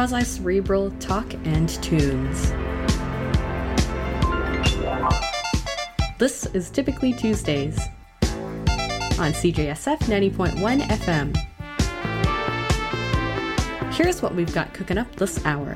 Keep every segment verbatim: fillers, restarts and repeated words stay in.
quasi-cerebral talk and tunes. This is Typically Tuesdays on C J S F ninety point one F M. Here's what we've got cooking up this hour.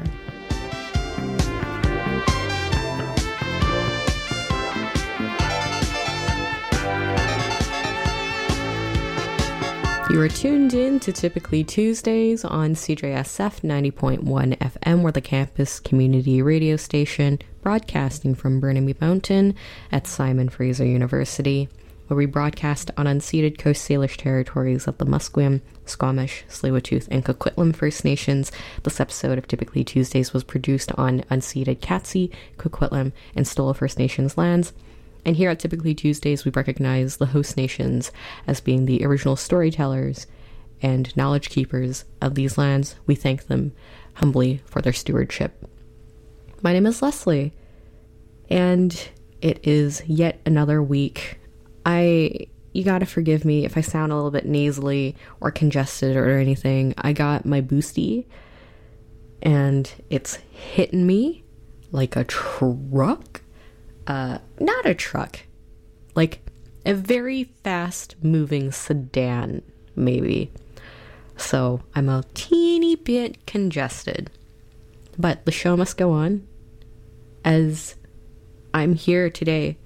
You are tuned in to Typically Tuesdays on C J S F ninety point one F M. We're the campus community radio station broadcasting from Burnaby Mountain at Simon Fraser University, where we broadcast on unceded Coast Salish territories of the Musqueam, Squamish, Tsleil-Waututh, and Coquitlam First Nations. This episode of Typically Tuesdays was produced on unceded Katzie, Coquitlam, and Stola First Nations lands. And here at Typically Tuesdays, we recognize the host nations as being the original storytellers and knowledge keepers of these lands. We thank them humbly for their stewardship. My name is Leslie, and it is yet another week. I, you gotta forgive me if I sound a little bit nasally or congested or anything. I got my boosty, and it's hitting me like a truck. Uh, not a truck, like a very fast moving sedan, maybe. So I'm a teeny bit congested, but the show must go on, as I'm here today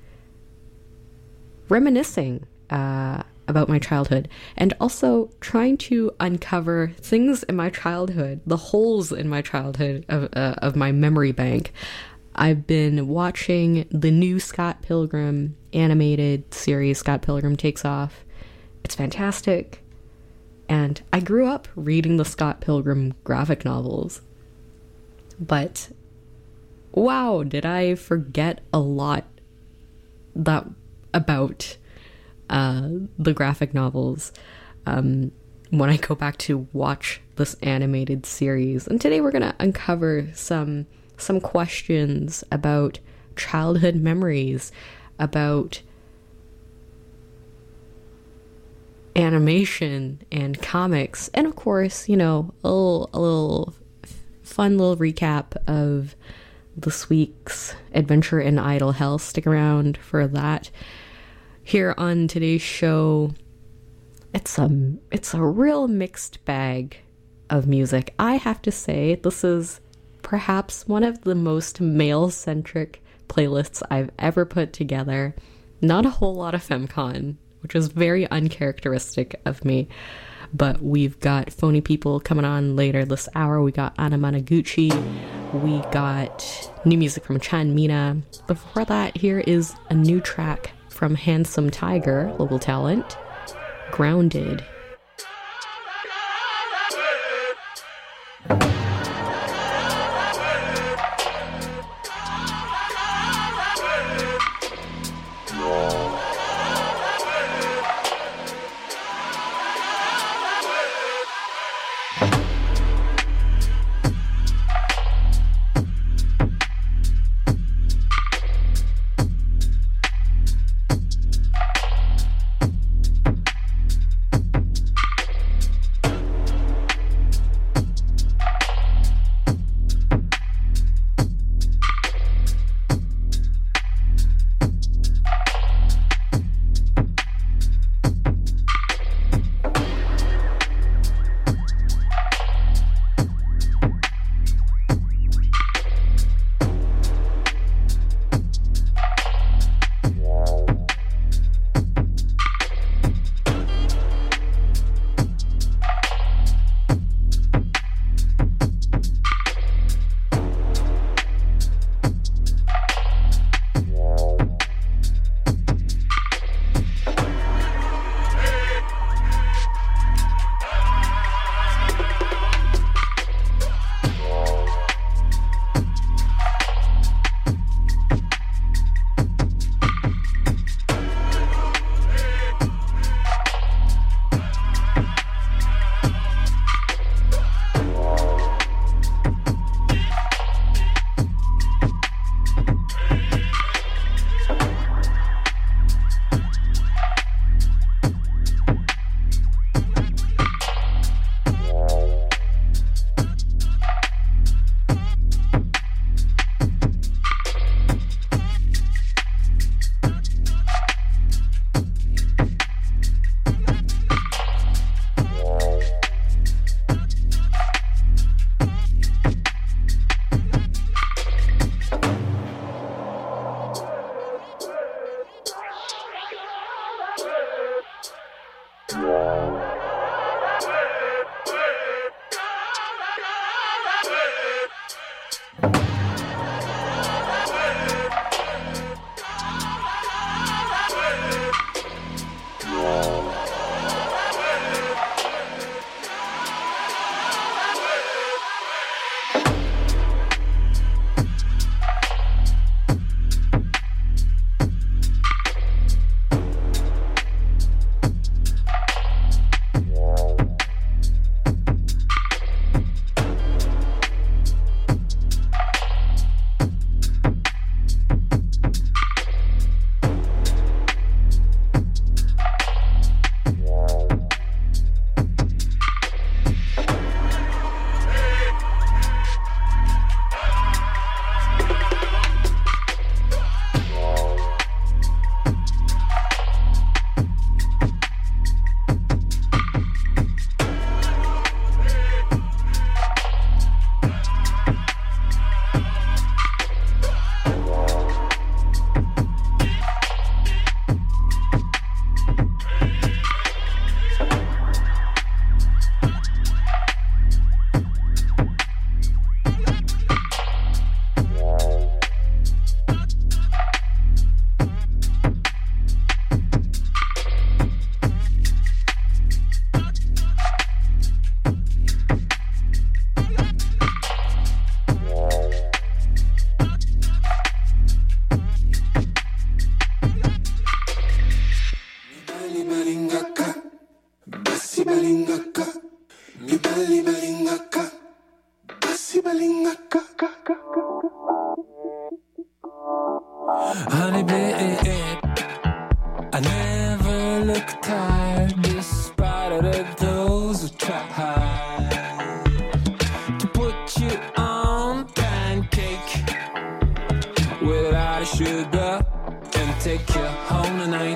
reminiscing uh, about my childhood and also trying to uncover things in my childhood, the holes in my childhood of, uh, of my memory bank. I've been watching the new Scott Pilgrim animated series, Scott Pilgrim Takes Off. It's fantastic. And I grew up reading the Scott Pilgrim graphic novels. But, wow, did I forget a lot that about uh, the graphic novels um, when I go back to watch this animated series. And today we're going to uncover some... some questions about childhood memories, about animation and comics, and of course, you know, a little, a little fun little recap of this week's adventure in idle health. Stick around for that. Here on today's show, it's a, it's a real mixed bag of music. I have to say, this is perhaps one of the most male-centric playlists I've ever put together. Not a whole lot of FemCon, which is very uncharacteristic of me. But we've got Phony People coming on later this hour. We got Anna Managuchi. We got new music from Chan Mina. Before that, here is a new track from Handsome Tiger, local talent, Grounded. Honey babe, I never look tired despite all of those who try to put you on pancake without sugar and take you home tonight.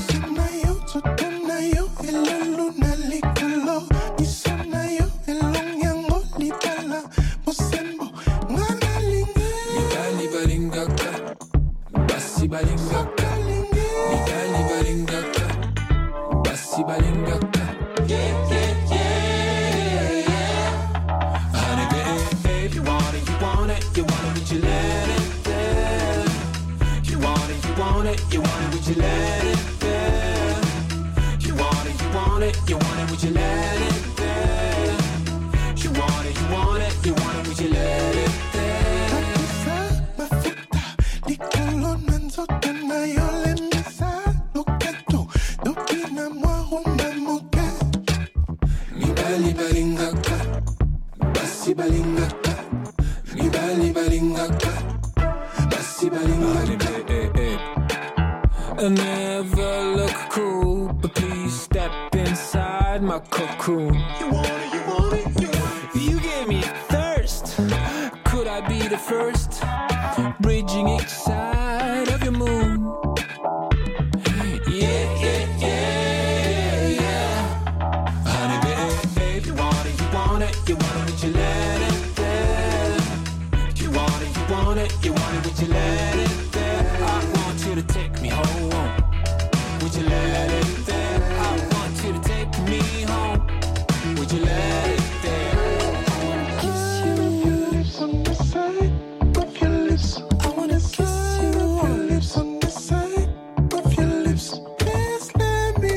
Balingaka, Mikali balingaka, Basi balingaka, yeah, yeah, yeah, yeah. Honey babe, you want it, you want it, you want it, would you let it there? You want it, you want it, you want it, would you let it there? You want it, you want it, you want it, would you let it there? You want it, you want it, you want it, would you let it there? Mibali balingaka, basi balingaka, mibali balingaka, basi balingaka. I never look cool, but please step inside my cocoon. You want it, you want it, you want it. You gave me thirst. Could I be the first? Bridging each side of your moon. Yeah, yeah, yeah, yeah. Honey babe, you want it, you want it, you want it, would you let it there? You want it, you want it, you want it, would you let it there? I want you to take me home. Would you let it there? I want you to take me home. Would you let it there? I wanna kiss you. Your lips on the side of your lips. I wanna kiss you. Your lips on the side of your lips. Please let me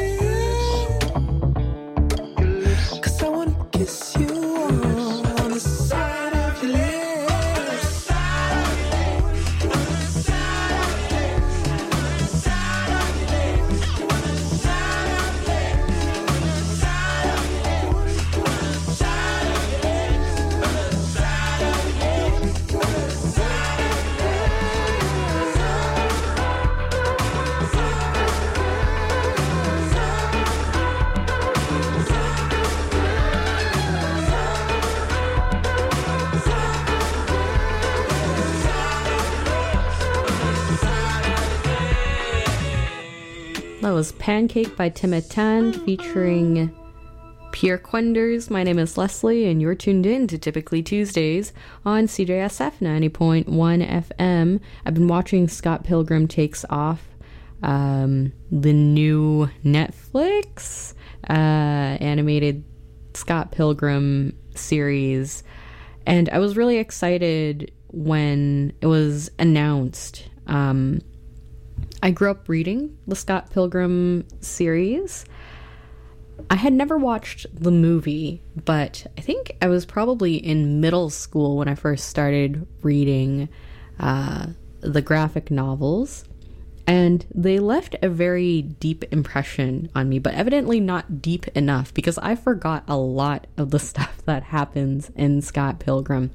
in. Cause I wanna kiss you on the side of your lips. That was Pancake by Timitan featuring Pierre Quenders. My name is Leslie, and you're tuned in to Typically Tuesdays on C J S F ninety point one F M. I've been watching Scott Pilgrim Takes Off, um, the new Netflix uh, animated Scott Pilgrim series, and I was really excited when it was announced. Um, I grew up reading the Scott Pilgrim series. I had never watched the movie, but I think I was probably in middle school when I first started reading uh, the graphic novels, and they left a very deep impression on me, but evidently not deep enough because I forgot a lot of the stuff that happens in Scott Pilgrim.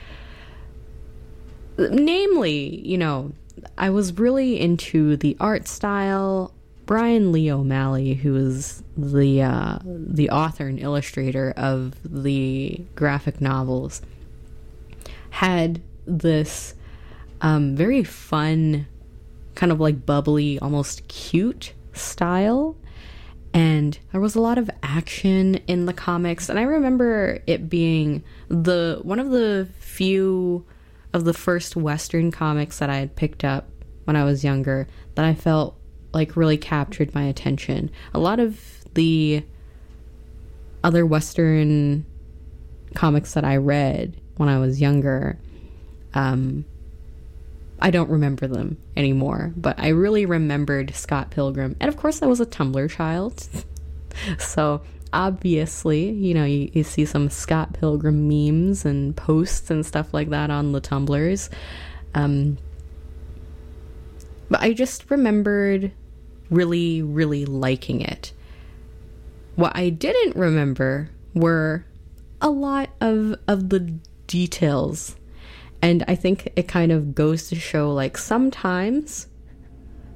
Namely, you know, I was really into the art style. Brian Lee O'Malley, who is the uh, the author and illustrator of the graphic novels, had this um, very fun, kind of like bubbly, almost cute style. And there was a lot of action in the comics. And I remember it being the one of the few of the first Western comics that I had picked up when I was younger that I felt like really captured my attention. A lot of the other Western comics that I read when I was younger, um, I don't remember them anymore, but I really remembered Scott Pilgrim. And of course I was a Tumblr child. So obviously, you know, you, you see some Scott Pilgrim memes and posts and stuff like that on the Tumblrs. Um, but I just remembered really, really liking it. What I didn't remember were a lot of of the details. And I think it kind of goes to show, like, sometimes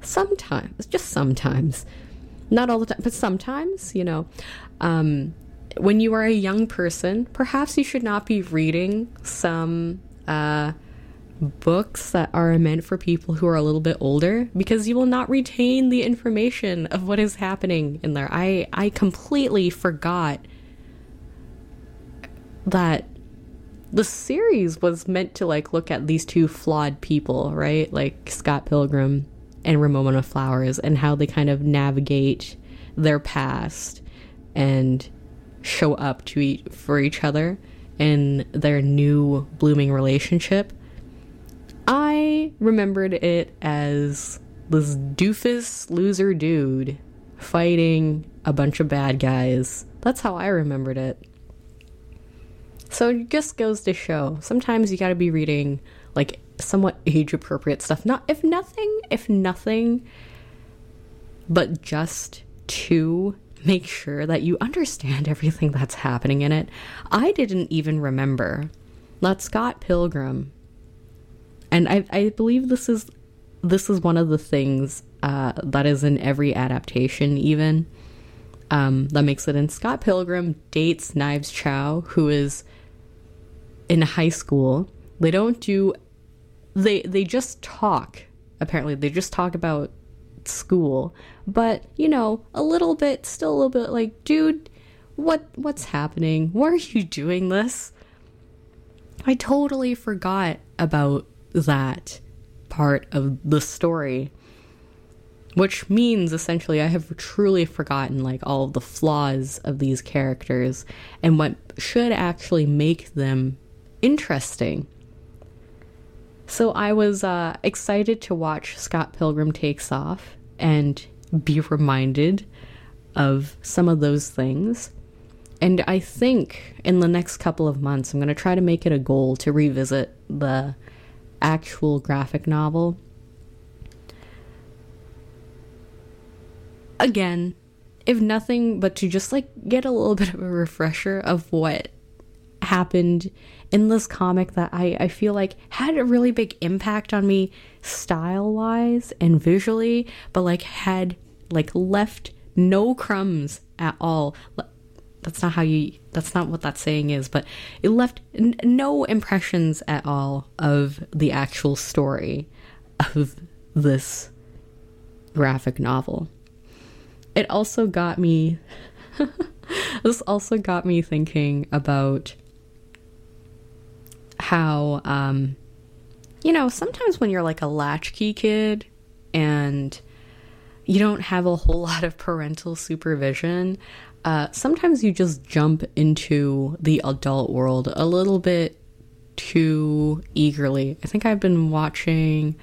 sometimes, just sometimes, not all the time, but sometimes, you know, um, when you are a young person, perhaps you should not be reading some uh, books that are meant for people who are a little bit older, because you will not retain the information of what is happening in there. I, I completely forgot that the series was meant to like look at these two flawed people, right? Like Scott Pilgrim and Ramona Flowers, and how they kind of navigate their past and show up to each, for each other in their new blooming relationship. I remembered it as this doofus loser dude fighting a bunch of bad guys. That's how I remembered it. So it just goes to show, sometimes you gotta be reading like somewhat age-appropriate stuff. Not if nothing, if nothing, but just to make sure that you understand everything that's happening in it. I didn't even remember that Scott Pilgrim, and I, I believe this is this is one of the things uh, that is in every adaptation, even um, that makes it in. Scott Pilgrim dates Knives Chow, who is in high school. They don't do they they just talk. Apparently they just talk about school, but you know, a little bit, still a little bit like, dude, what what's happening? Why are you doing this? I totally forgot about that part of the story, which means essentially I have truly forgotten like all of the flaws of these characters and what should actually make them interesting. So I was uh, excited to watch Scott Pilgrim Takes Off and be reminded of some of those things. And I think in the next couple of months, I'm going to try to make it a goal to revisit the actual graphic novel. Again, if nothing but to just like get a little bit of a refresher of what happened in this comic that I, I feel like had a really big impact on me style-wise and visually, but like had like left no crumbs at all. That's not how you, that's not what that saying is, but it left n- no impressions at all of the actual story of this graphic novel. It also got me, this also got me thinking about how, um, you know, sometimes when you're like a latchkey kid and you don't have a whole lot of parental supervision, uh, sometimes you just jump into the adult world a little bit too eagerly. I think I've been watching...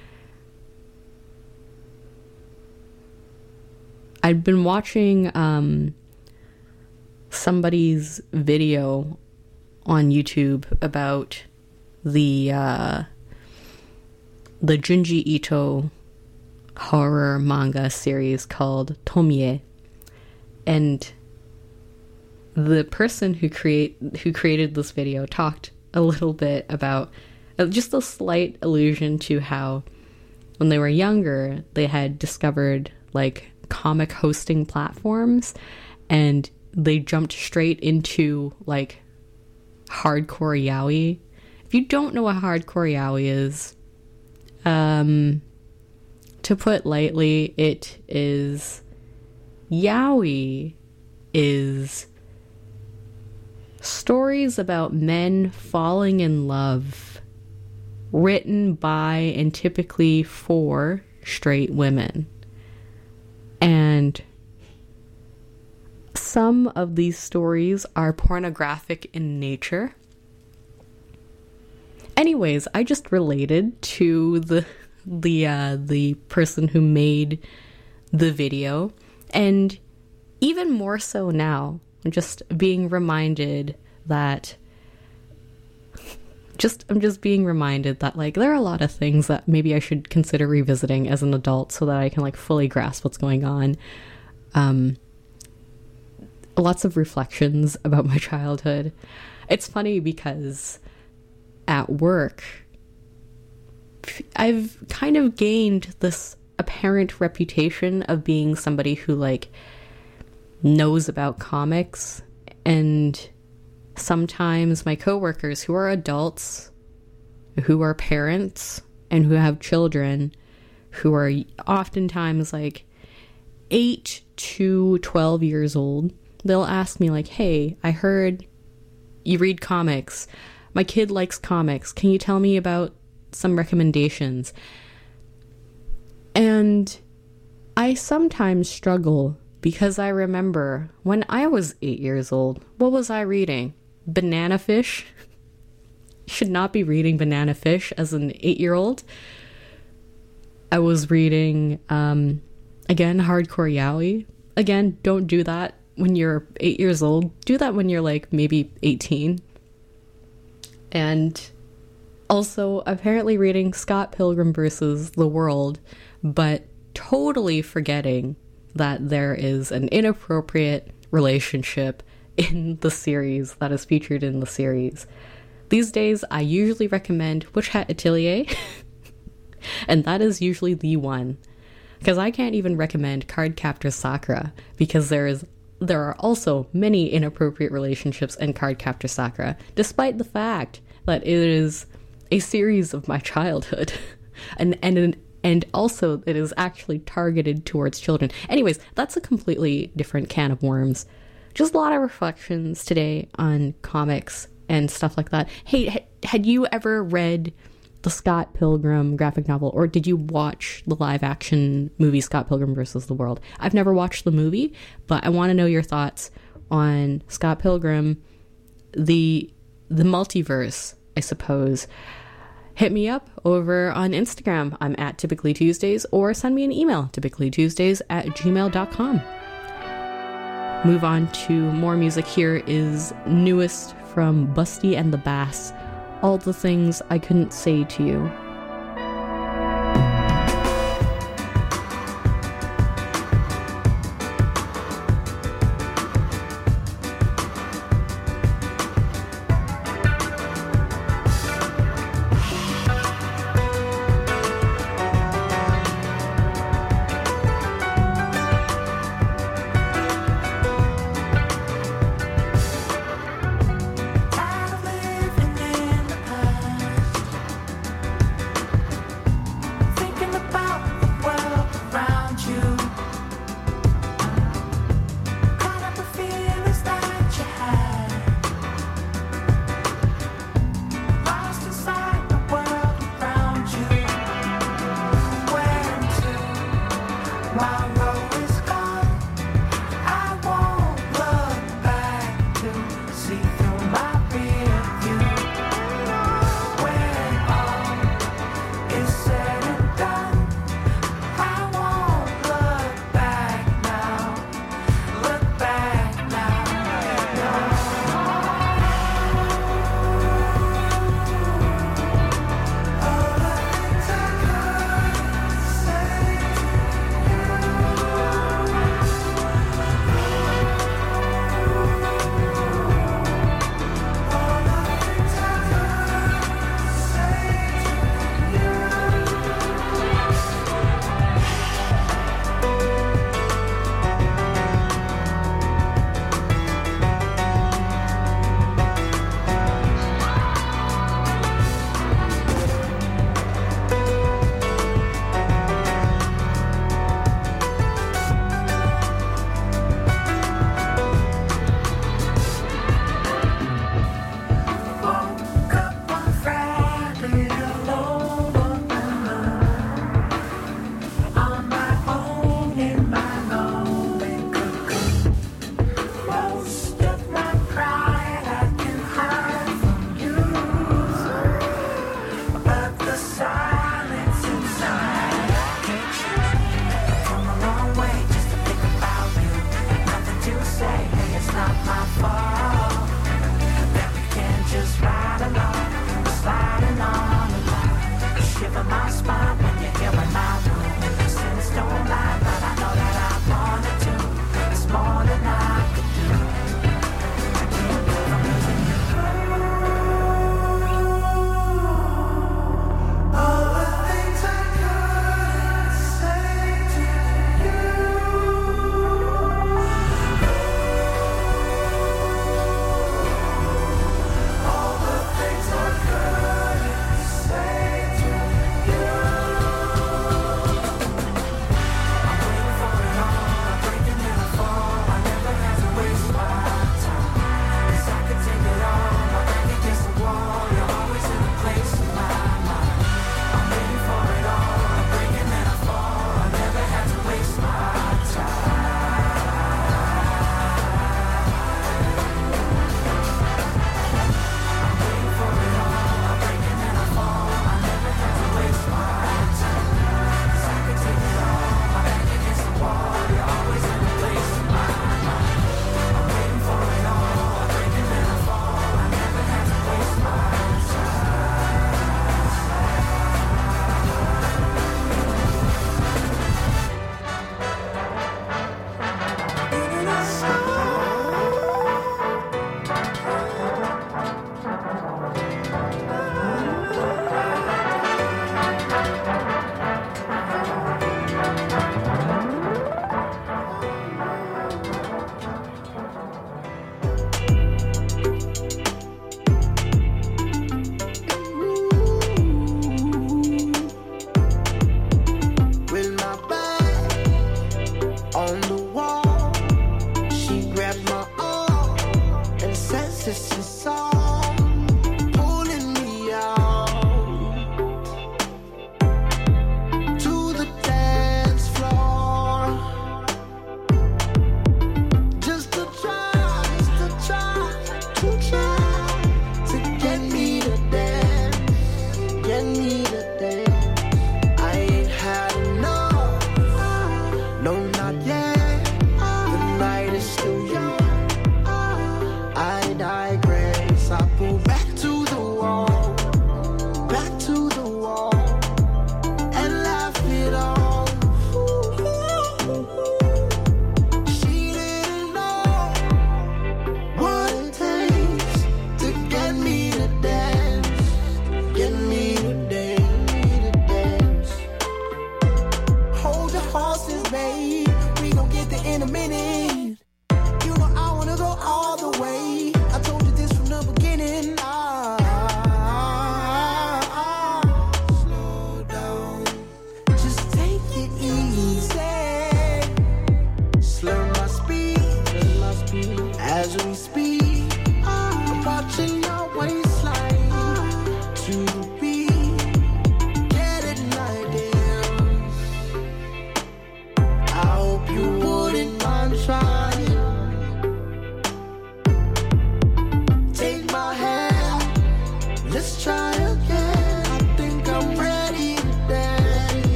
I've been watching um, somebody's video on YouTube about the uh, the Junji Ito horror manga series called Tomie, and the person who create who created this video talked a little bit about uh, just a slight allusion to how when they were younger they had discovered like comic hosting platforms and they jumped straight into like hardcore yaoi. If you don't know what hardcore yaoi is, um to put lightly, it is yaoi is stories about men falling in love written by and typically for straight women. And some of these stories are pornographic in nature. Anyways, I just related to the the uh, the person who made the video, and even more so now, I'm just being reminded that just I'm just being reminded that like there are a lot of things that maybe I should consider revisiting as an adult so that I can like fully grasp what's going on. Um, lots of reflections about my childhood. It's funny because at work I've kind of gained this apparent reputation of being somebody who like knows about comics, and sometimes my coworkers who are adults, who are parents, and who have children, who are oftentimes like eight to twelve years old, they'll ask me like, hey, I heard you read comics. My kid likes comics. Can you tell me about some recommendations? And I sometimes struggle because I remember when I was eight years old, what was I reading? Banana Fish? Should not be reading Banana Fish as an eight-year-old. I was reading, um, again, Hardcore Yaoi. Again, don't do that when you're eight years old. Do that when you're like maybe eighteen. And also apparently reading Scott Pilgrim versus the World, but totally forgetting that there is an inappropriate relationship in the series that is featured in the series. These days, I usually recommend Witch Hat Atelier, and that is usually the one. Because I can't even recommend Cardcaptor Sakura, because there is there are also many inappropriate relationships in Cardcaptor Sakura, despite the fact that it is a series of my childhood. and and and also it is actually targeted towards children. Anyways, that's a completely different can of worms. Just a lot of reflections today on comics and stuff like that. Hey, ha- had you ever read the Scott Pilgrim graphic novel, or did you watch the live action movie Scott Pilgrim versus the World? I've never watched the movie, but I want to know your thoughts on Scott Pilgrim, the the multiverse, I suppose. Hit me up over on Instagram. I'm at Typically Tuesdays, or send me an email, typicallytuesdays at gmail dot com. Move on to more music. Here is newest from Busty and the Bass, All the Things I Couldn't Say to You. Tired of living in the past.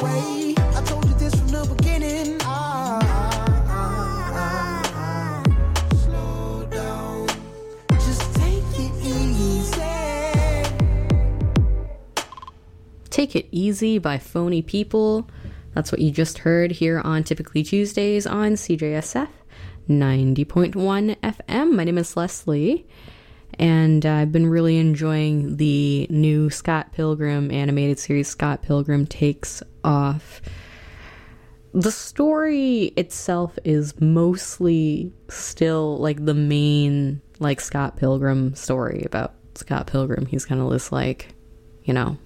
way. I told you this from the beginning. Ah, ah, ah, ah. Slow down. Just take it easy. Take It Easy by Phony People. That's what you just heard here on Typically Tuesdays on C J S F ninety point one F M. My name is Leslie, and I've been really enjoying the new Scott Pilgrim animated series, Scott Pilgrim Takes Off. The story itself is mostly still like the main like Scott Pilgrim story about Scott Pilgrim. He's kind of this like, you know,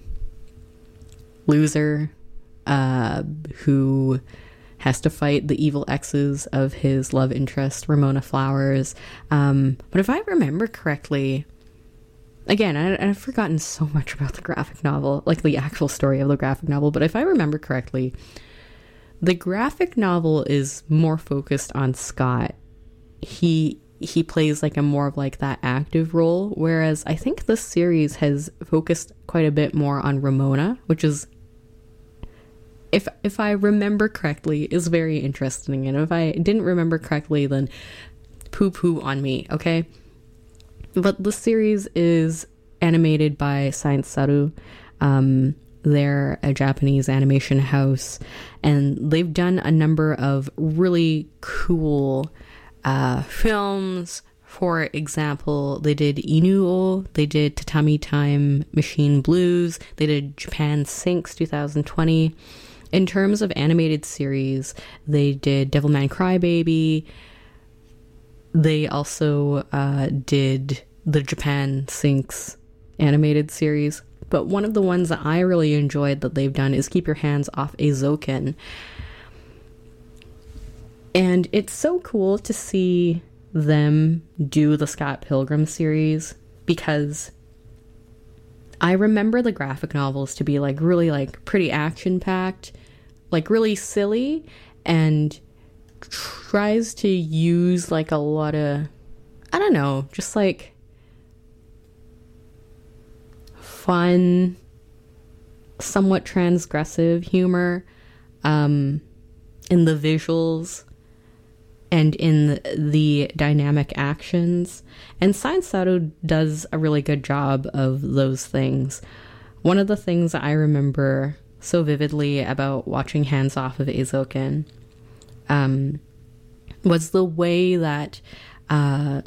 loser uh, who has to fight the evil exes of his love interest, Ramona Flowers. Um, but if I remember correctly, again, I, I've forgotten so much about the graphic novel, like the actual story of the graphic novel, but if I remember correctly, the graphic novel is more focused on Scott. He he plays like a more of like that active role, whereas I think this series has focused quite a bit more on Ramona, which is, if if I remember correctly, is very interesting. And if I didn't remember correctly, then poo-poo on me, okay? But the series is animated by Science Saru. Um, they're a Japanese animation house, and they've done a number of really cool uh, films. For example, they did Inuo, they did Tatami Time Machine Blues, they did Japan Sinks twenty twenty. In terms of animated series, they did Devilman Crybaby. They also uh, did the Japan Sinks animated series. But one of the ones that I really enjoyed that they've done is Keep Your Hands Off Eizouken. And it's so cool to see them do the Scott Pilgrim series, because I remember the graphic novels to be like really like pretty action-packed, like really silly, and tries to use like a lot of, I don't know, just like fun, somewhat transgressive humor um, in the visuals and in the, the dynamic actions. And Science Saru does a really good job of those things. One of the things that I remember so vividly about watching Hands Off of Eizouken um, was the way that uh,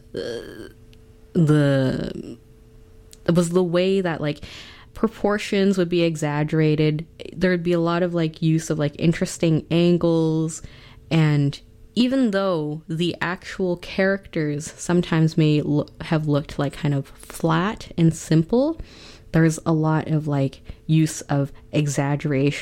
the it was the way that like proportions would be exaggerated. There would be a lot of like use of like interesting angles, and even though the actual characters sometimes may lo- have looked like kind of flat and simple, there's a lot of like use of exaggeration